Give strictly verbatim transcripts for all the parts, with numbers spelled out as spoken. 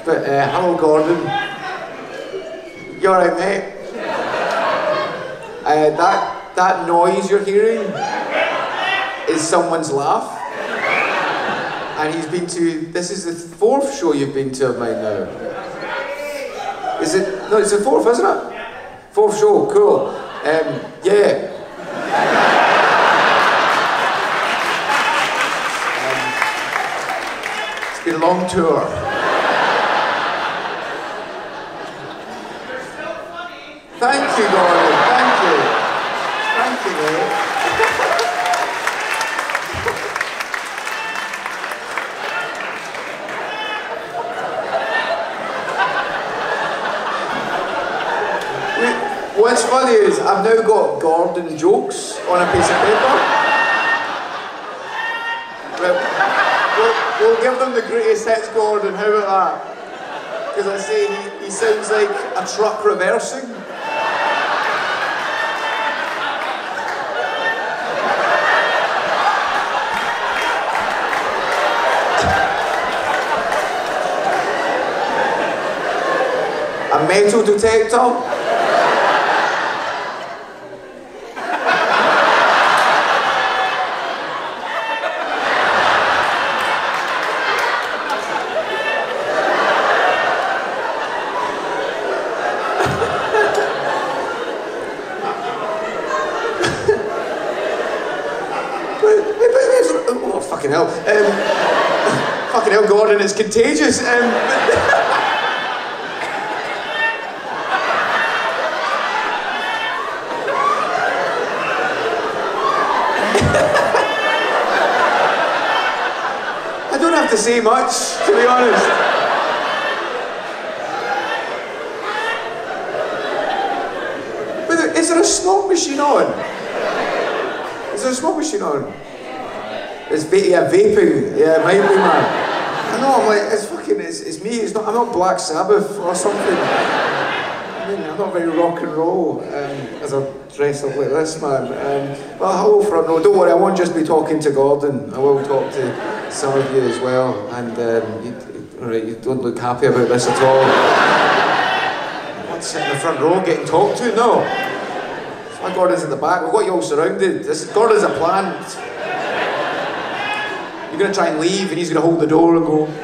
But uh, hello, Gordon. You alright, mate? Uh, that that noise you're hearing is someone's laugh. And he's been to. This is the fourth show you've been to of mine now. Is it? No, it's the fourth, isn't it? Fourth show. Cool. Um, yeah. um, it's been a long tour. Thank you, Gordon. Thank you. Thank you, mate. What's funny is I've now got Gordon jokes on a piece of paper. We'll, we'll give them the greatest hits, Gordon. How about that? Because I say he, he sounds like a truck reversing. A metal detector. Oh, fucking hell. Um, fucking hell, Gordon, it's contagious. Um, I don't have to say much, to be honest. But is there a smoke machine on? Is there a smoke machine on? It's va yeah, vaping. Yeah, it might be, man. I know, I'm like, it's fucking, it's, it's me. It's not, I'm not Black Sabbath or something. I mean, I'm not very rock and roll um, as I dress up like this, man. Um, well, hello, front row. Don't worry, I won't just be talking to Gordon. I will talk to some of you as well. And um, you, all right, you don't look happy about this at all. I'm not sitting in the front row getting talked to. No. That's why Gordon's in the back. We've got you all surrounded. This Gordon's a plant. You're going to try and leave, and he's going to hold the door and go.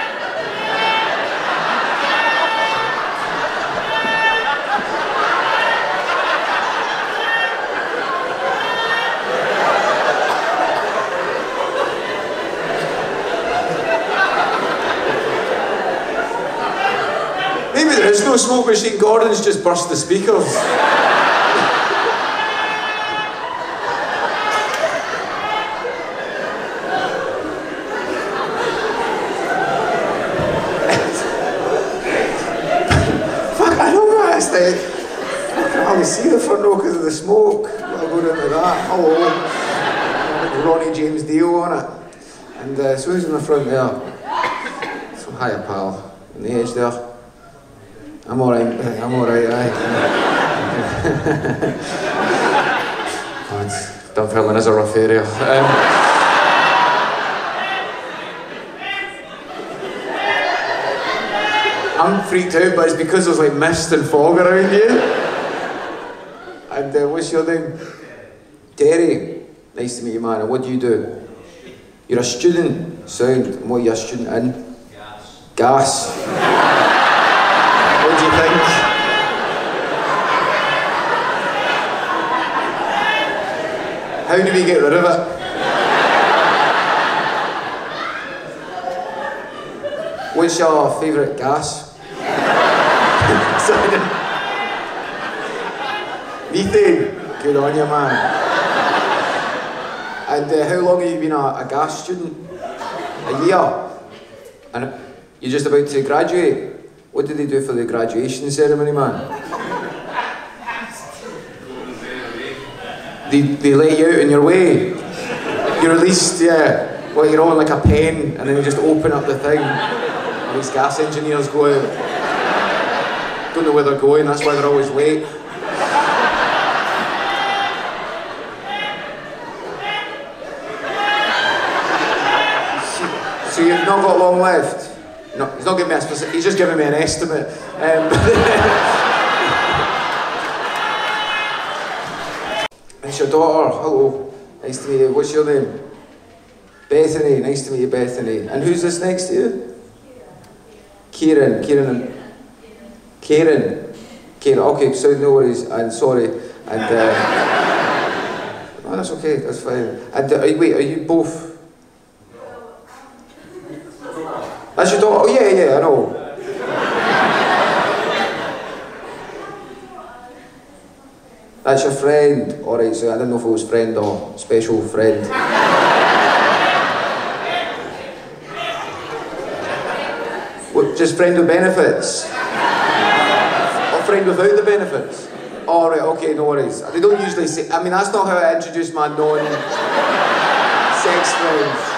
Maybe there is no smoke machine. Gordon's just burst the speakers. I can hardly see the front row because of the smoke. I'll go down to that. Hello. Ronnie James Dio on it. And uh, so who's in the front there? So hiya, pal. On the edge there. I'm alright. I'm alright, aye. Oh, Dunfermline is a rough area. Um, I'm freaked out, but it's because there's like mist and fog around you. And uh, what's your name? Terry. Nice to meet you, man. And what do you do? You're a student. Sound. And what are you a student in? Gas. Gas. What do you think? How do we get rid of it? What's your favourite gas? Methane. Good on you, man. And uh, how long have you been a, a gas student? A year. And you're just about to graduate. What did they do for the graduation ceremony, man? They, they let you out in your way. You're released, yeah. Well, you're on like a pen, and then you just open up the thing. And these gas engineers go out. Don't know where they're going, that's why they're always late. So you've not got long left? No, he's not giving me a specific, he's just giving me an estimate. Um, it's your daughter, hello, nice to meet you. What's your name? Bethany, nice to meet you, Bethany. And who's this next to you? Kieran, Kieran, Kieran, Kieran, okay, so no worries, and sorry, and, uh, oh, that's okay, that's fine. And uh, wait, are you both? That's your daughter? Oh yeah, yeah, I know. That's your friend? Alright, so I don't know if it was friend or special friend. What, just friend with benefits? Or friend without the benefits? Alright, okay, no worries. They don't usually say, I mean that's not how I introduce my non-sex friends.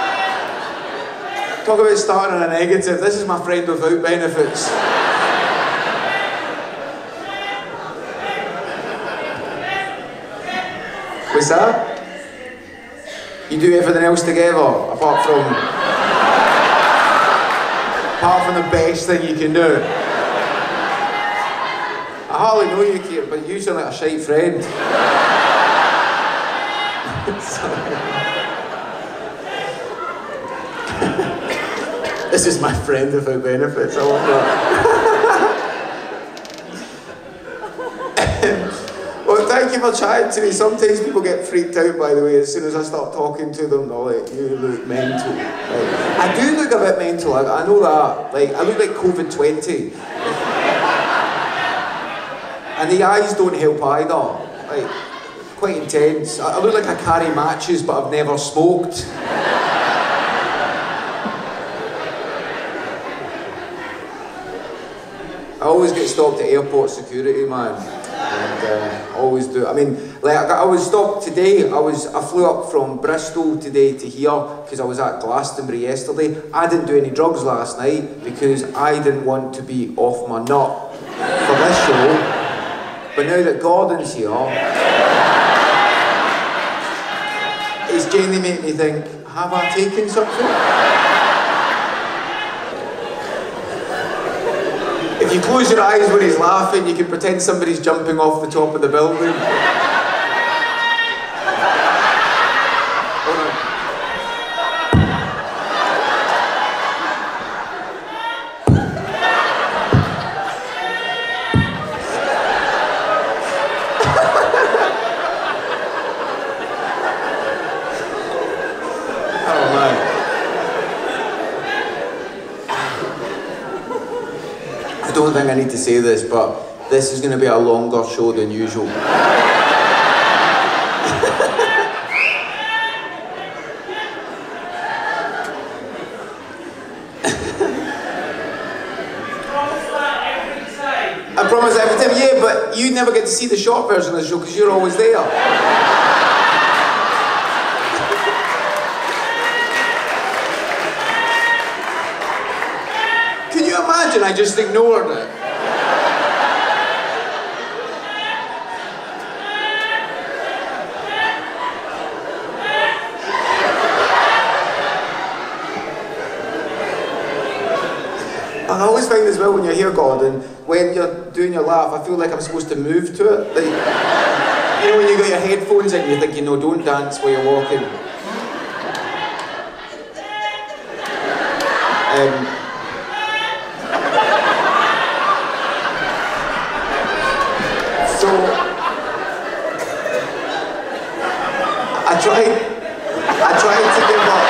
Talk about starting on a negative. This is my friend without benefits. What's that? You do everything else together, apart from... apart from the best thing you can do. I hardly know you, Kate, but you sound like a shite friend. This is my friend without benefits, I love that. Well, thank you for chatting to me. Sometimes people get freaked out, by the way, as soon as I start talking to them, they're like, you look mental. Like, I do look a bit mental, I, I know that. Like, I look like COVID twenty. And the eyes don't help either. Like, quite intense. I, I look like I carry matches, but I've never smoked. I always get stopped at airport security, man. And uh, always do. I mean, like I was stopped today. I was I flew up from Bristol today to here because I was at Glastonbury yesterday. I didn't do any drugs last night because I didn't want to be off my nut for this show. But now that Gordon's here, it's genuinely made me think: have I taken something? If you close your eyes when he's laughing, you can pretend somebody's jumping off the top of the building. I don't think I need to say this, but this is going to be a longer show than usual. I promise every time, yeah, but you never get to see the short version of the show because you're always there. Can you imagine I just ignored it? I always find as well when you're here, Gordon, when you're doing your laugh, I feel like I'm supposed to move to it. Like, you know when you got your headphones in, you think, you know, don't dance while you're walking. Um, so, I tried, I tried to give up.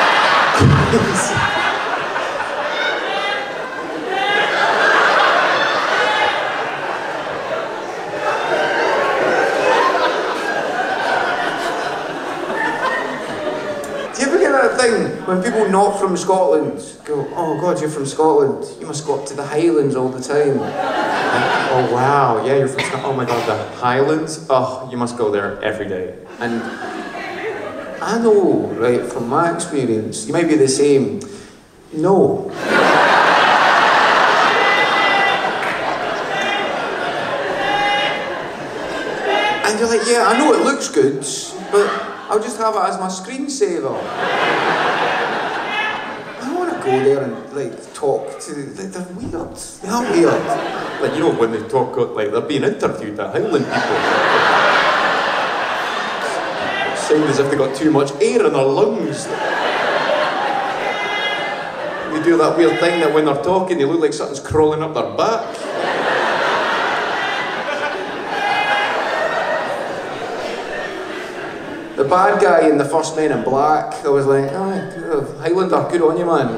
When people not from Scotland go, oh God, you're from Scotland, you must go up to the Highlands all the time. Oh wow, yeah, you're from Scotland. Oh my God, the Highlands? Oh, you must go there every day. And I know, right, from my experience, you might be the same. No. And you're like, yeah, I know it looks good, but I'll just have it as my screensaver. I want to go there and like talk to. Like, they're weird. They are weird. Like, you know, when they talk, like, they're being interviewed, the Highland people. Sound as if they got too much air in their lungs. They do that weird thing that when they're talking, they look like something's crawling up their back. The bad guy in the first Men in Black, I was like, oh, Highlander, good on you, man.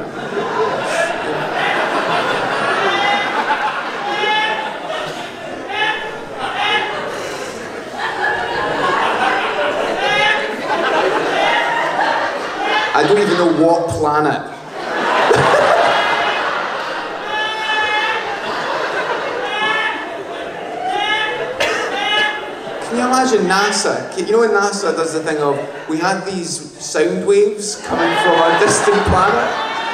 I don't even know what planet. Can you imagine NASA? You know when NASA does the thing of, we had these sound waves coming from a distant planet?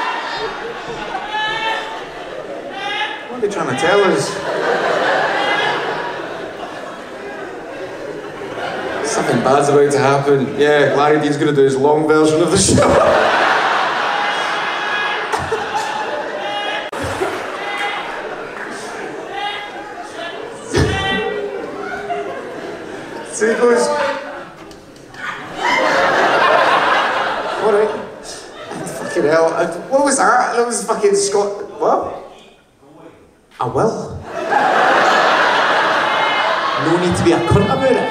What are they trying to tell us? Something bad's about to happen. Yeah, Larry Dean's going to do his long version of the show. So he goes, alright, fucking hell, what was that? That was fucking Scott, what? I will. No need to be a cunt about it.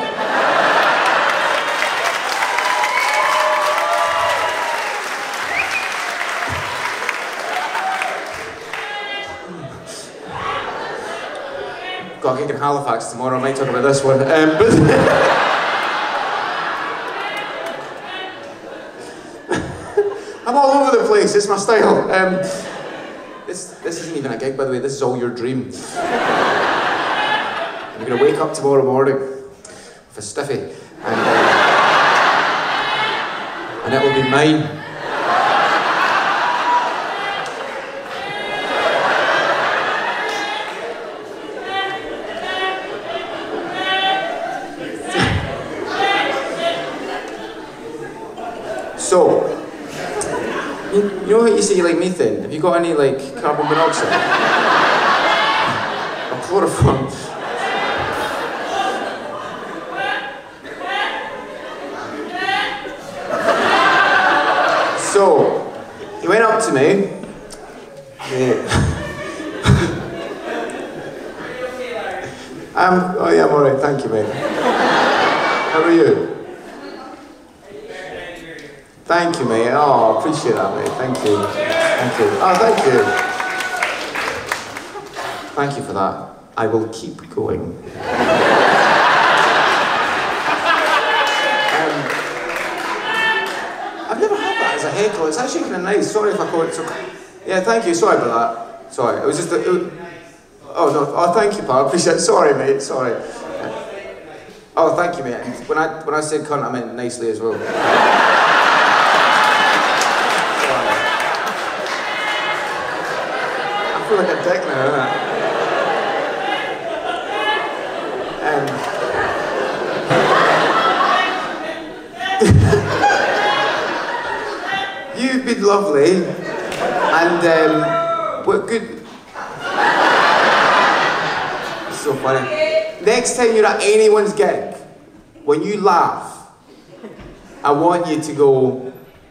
Got a gig in Halifax tomorrow, I might talk about this one. Um, but I'm all over the place, it's my style. Um, this, this isn't even a gig, by the way, this is all your dream. I'm going to wake up tomorrow morning with a stiffy, and, uh, and it will be mine. So, you, you know how you say you like methane? Have you got any, like, carbon monoxide? Or chloroform? So, he went up to me. Uh, I'm, oh yeah, I'm alright, thank you, mate. How are you? Thank you, mate. Oh, I appreciate that, mate. Thank you. Thank you. Oh, thank you. Thank you for that. I will keep going. um, I've never had that as a heckle. It's actually kind of nice. Sorry if I caught it so... Yeah, thank you. Sorry about that. Sorry. It was just... A, it was... Oh, no. Oh, thank you, pal. I appreciate it. Sorry, mate. Sorry. Oh, thank you, mate. When I, when I said cunt, I meant nicely as well. I feel like a dick now, don't I? Um, you've been lovely, and um, what good... It's so funny. Next time you're at anyone's gig, when you laugh, I want you to go...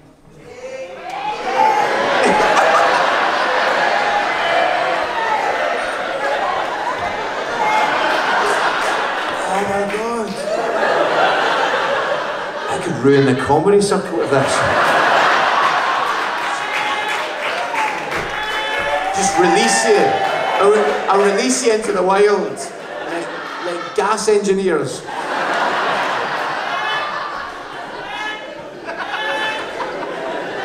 ruin the comedy circle with this. Just release you. I'll, I'll release you into the wild, like, like gas engineers.